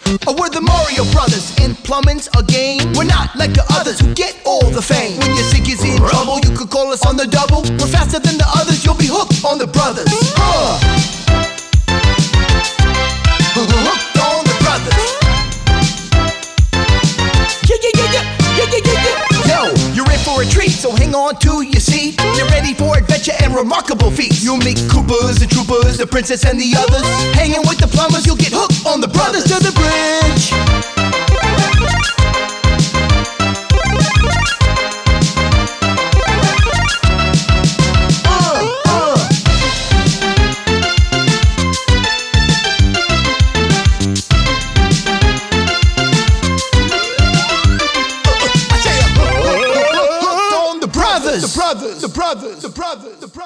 We're the Mario Brothers, and plumbing's a game. We're not like the others who get all the fame. When your sink is in trouble, you could call us on the double. We're faster than the others, you'll be hooked on the brothers. Hooked on the brothers. Yo, you're in for a treat, so hang on to your seat. You're ready for adventure and remarkable feats. You'll meet Koopas and Troopers, the princess and the others. Hanging with the plumbers, you'll get hooked on the brothers. To the bridge. The brothers, the brothers, the brothers, the brothers, the brothers.